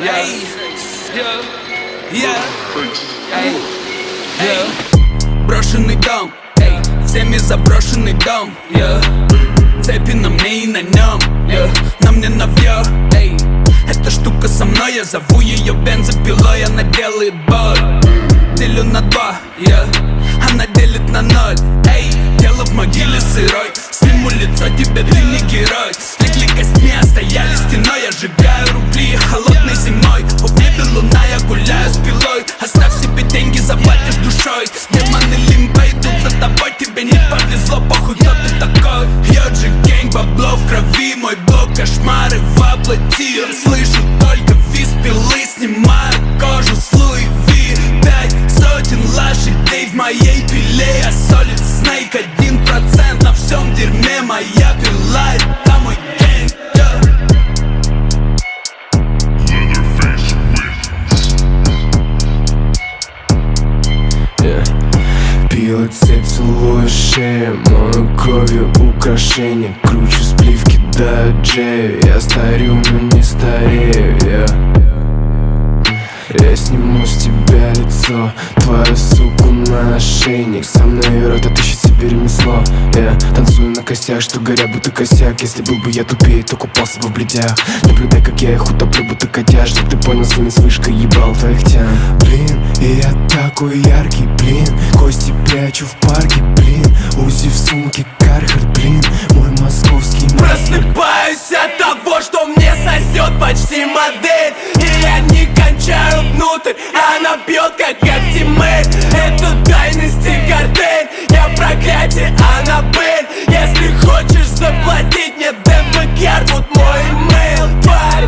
Брошенный дом, всеми заброшенный дом, цепи на мне и на нем, на мне навье. Эта штука со мной, я зову ее бензопилой. Она делает боль, делю на два, она делит на ноль. Тело в могиле сырой, сниму лицо тебе, ты не герой. Легли костьми, а стояли стеной. Я сжигаю рубли холодной зимой. В небе луна, я гуляю с пилой. Оставь себе деньги, заплатишь душой. Демоны лимба идут за тобой. Тебе не повезло, похуй, кто ты такой. Йоджи гэнг, бабло в крови. Мой блок, кошмары воплоти. Слышу только визг пилы, снимаю кожу с Луи Ви. 5 сотен лошадей в моей пиле. Я солид Снейк 1%. На всем дерьме моя пила, это мой гэнг. Пила цепь, целую шею, мою кровью украшения. Кручу сплив, кидаю джею. Я старю, но не старею, Я сниму с тебя лицо, твою суку на ошейник. Со мной рот отыщет себе ремесло. Я танцую на костях, что горят будто косяк. Если был бы я тупее, то купался бы в бледях. Наблюдай, как я их утоплю, будто котяж. Чтоб ты понял, с ними с вышкой ебал твоих тян. Блин, и я такой яркий, блин. Кости прячу в парке, блин. Узи в сумке, Кархард, блин. Мой московский Просыпаюсь от того, что мне сосет почти модель. И я не кончаю внутрь, она бьет как Актимель. Это тайности картель, я проклятие Аннабель. Если хочешь заплатить мне ДМБ-карт, вот мой имейл.